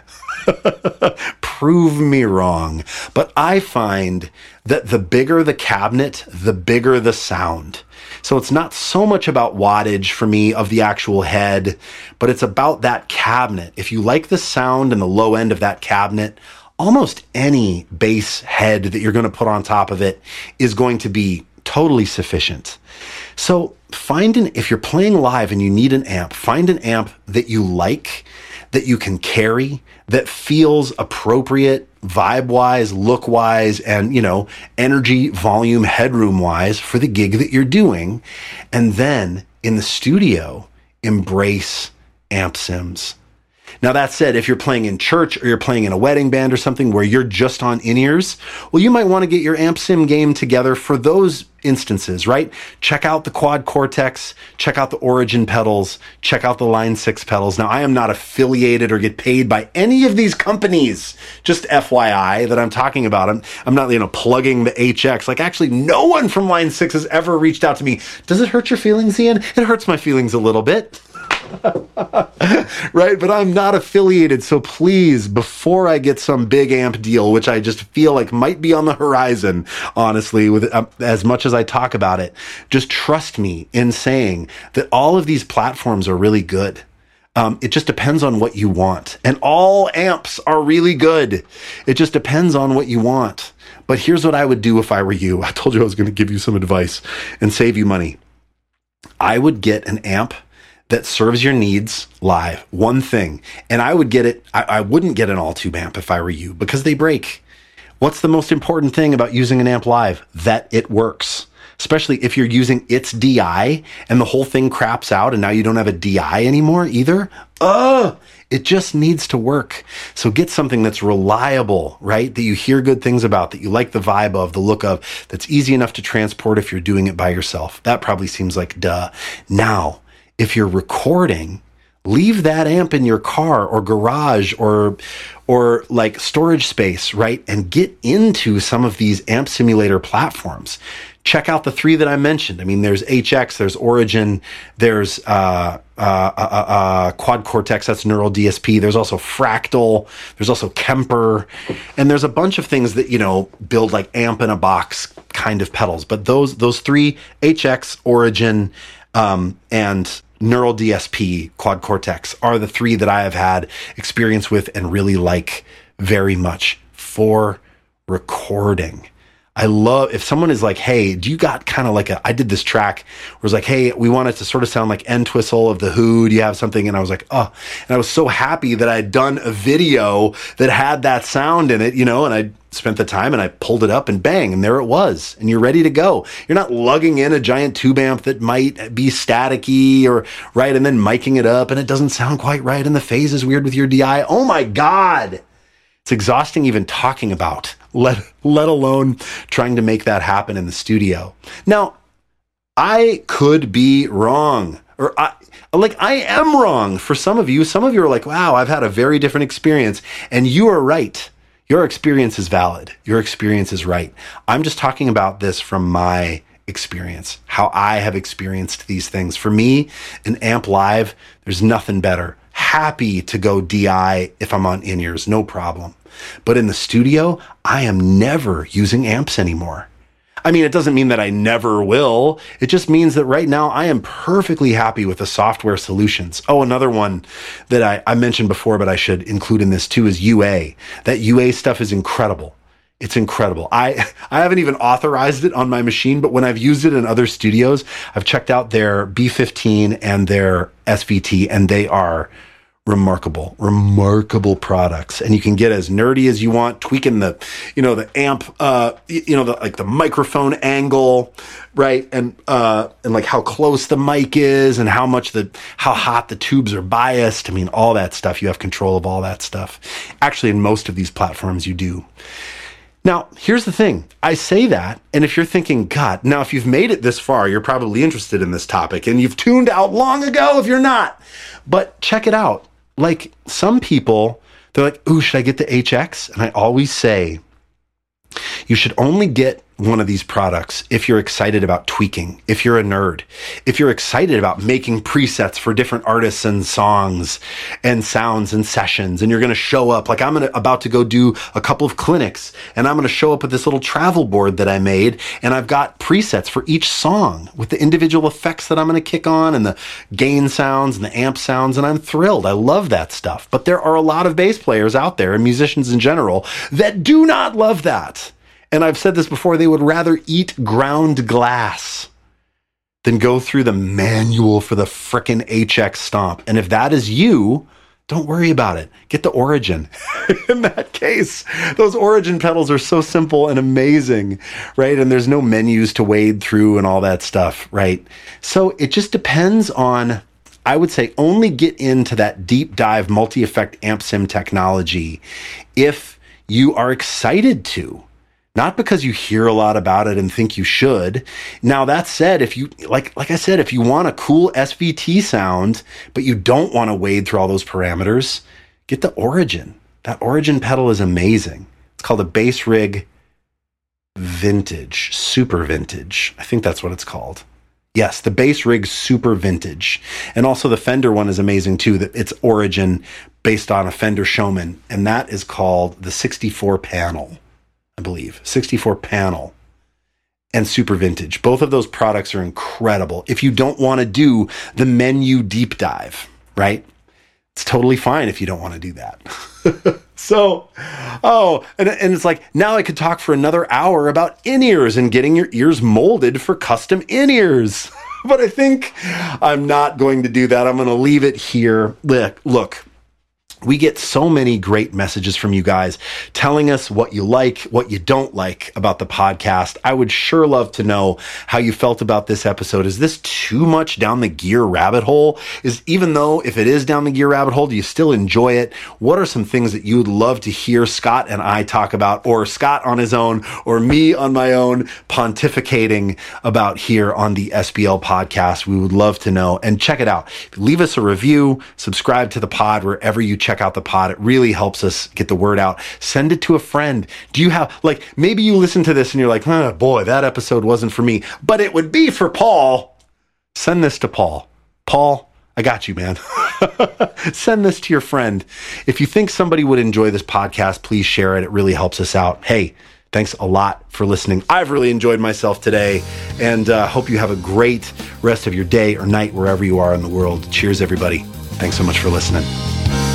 Prove me wrong. But I find that the bigger the cabinet, the bigger the sound. So it's not so much about wattage for me of the actual head, but it's about that cabinet. If you like the sound and the low end of that cabinet, almost any bass head that you're going to put on top of it is going to be totally sufficient. So find an, if you're playing live and you need an amp, find an amp that you like, that you can carry, that feels appropriate vibe-wise, look-wise, and, you know, energy, volume, headroom-wise for the gig that you're doing. And then in the studio, embrace amp sims. Now, that said, if you're playing in church or you're playing in a wedding band or something where you're just on in-ears, well, you might want to get your amp sim game together for those instances, right? Check out the Quad Cortex, check out the Origin pedals, check out the Line six pedals. Now, I am not affiliated or get paid by any of these companies, just F Y I that I'm talking about. I'm, I'm not, you know, plugging the H X. Like, actually, no one from Line six has ever reached out to me. Does it hurt your feelings, Ian? It hurts my feelings a little bit. Right? But I'm not affiliated. So please, before I get some big amp deal, which I just feel like might be on the horizon, honestly, with uh, as much as I talk about it, just trust me in saying that all of these platforms are really good. Um, it just depends on what you want. And all amps are really good. It just depends on what you want. But here's what I would do if I were you. I told you I was going to give you some advice and save you money. I would get an amp that serves your needs live. One thing. And I would get it, I, I wouldn't get an all-tube amp if I were you, because they break. What's the most important thing about using an amp live? That it works. Especially if you're using its D I and the whole thing craps out and now you don't have a D I anymore either. Ugh! It just needs to work. So get something that's reliable, right? That you hear good things about, that you like the vibe of, the look of, that's easy enough to transport if you're doing it by yourself. That probably seems like duh. Now, if you're recording, leave that amp in your car or garage or or like storage space, right? And get into some of these amp simulator platforms. Check out the three that I mentioned. I mean, there's H X, there's Origin, there's uh, uh, uh, uh, Quad Cortex, that's Neural D S P. There's also Fractal, there's also Kemper, and there's a bunch of things that, you know, build like amp in a box kind of pedals. But those those three, H X, Origin, um, and Neural D S P, Quad Cortex, are the three that I have had experience with and really like very much for recording. I love if someone is like, hey, do you got kind of like a, I did this track where it's like, hey, we want it to sort of sound like Entwistle of The Who. Do you have something? And I was like, oh, and I was so happy that I had done a video that had that sound in it, you know, and I spent the time and I pulled it up and bang, and there it was. And you're ready to go. You're not lugging in a giant tube amp that might be staticky or right, and then miking it up and it doesn't sound quite right and the phase is weird with your D I. Oh my God. It's exhausting even talking about, let, let alone trying to make that happen in the studio. Now, I could be wrong, or I, like I am wrong for some of you. Some of you are like, wow, I've had a very different experience, and you are right. Your experience is valid. Your experience is right. I'm just talking about this from my experience, how I have experienced these things. For me, an amp live, there's nothing better. Happy to go D I if I'm on in-ears, no problem. But in the studio, I am never using amps anymore. I mean, it doesn't mean that I never will. It just means that right now I am perfectly happy with the software solutions. Oh, another one that I, I mentioned before, but I should include in this too, is U A. That U A stuff is incredible. It's incredible. I, I haven't even authorized it on my machine, but when I've used it in other studios, I've checked out their B fifteen and their S V T, and they are remarkable, remarkable products. And you can get as nerdy as you want, tweaking the, you know, the amp, uh, you know, the, like the microphone angle, right? And, uh, and like how close the mic is and how much the, how hot the tubes are biased. I mean, all that stuff, you have control of all that stuff. Actually, in most of these platforms, you do. Now, here's the thing. I say that, and if you're thinking, God, now if you've made it this far, you're probably interested in this topic, and you've tuned out long ago if you're not. But check it out. Like some people, they're like, ooh, should I get the H X? And I always say, you should only get one of these products if you're excited about tweaking, if you're a nerd, if you're excited about making presets for different artists and songs and sounds and sessions, and you're going to show up, like I'm gonna, about to go do a couple of clinics, and I'm going to show up with this little travel board that I made, and I've got presets for each song with the individual effects that I'm going to kick on and the gain sounds and the amp sounds, and I'm thrilled. I love that stuff. But there are a lot of bass players out there and musicians in general that do not love that. And I've said this before, they would rather eat ground glass than go through the manual for the frickin' H X stomp. And if that is you, don't worry about it. Get the Origin. In that case, those Origin pedals are so simple and amazing, right? And there's no menus to wade through and all that stuff, right? So it just depends on, I would say, only get into that deep dive multi-effect amp sim technology if you are excited to. Not because you hear a lot about it and think you should. Now, that said, if you, like, like I said, if you want a cool S V T sound, but you don't want to wade through all those parameters, get the Origin. That Origin pedal is amazing. It's called a Bass Rig Vintage, Super Vintage. I think that's what it's called. Yes, the Bass Rig Super Vintage. And also the Fender one is amazing too. That it's Origin based on a Fender Showman. And that is called the sixty-four panel. I believe, sixty-four panel and Super Vintage. Both of those products are incredible. If you don't want to do the menu deep dive, right? It's totally fine if you don't want to do that. So, oh, and, and it's like, now I could talk for another hour about in-ears and getting your ears molded for custom in-ears. But I think I'm not going to do that. I'm going to leave it here. Look, look. We get so many great messages from you guys telling us what you like, what you don't like about the podcast. I would sure love to know how you felt about this episode. Is this too much down the gear rabbit hole? Is even though if it is down the gear rabbit hole, do you still enjoy it? What are some things that you would love to hear Scott and I talk about, or Scott on his own, or me on my own pontificating about here on the S B L podcast? We would love to know. And check it out. Leave us a review, subscribe to the pod wherever you check out the pod. It really helps us get the word out. Send it to a friend. Do you have, like, maybe you listen to this and you're like, oh boy, that episode wasn't for me, but it would be for Paul. Send this to Paul. Paul, I got you, man. Send this to your friend. If you think somebody would enjoy this podcast, please share it. It really helps us out. Hey, thanks a lot for listening. I've really enjoyed myself today, and uh, hope you have a great rest of your day or night wherever you are in the world. Cheers, everybody. Thanks so much for listening.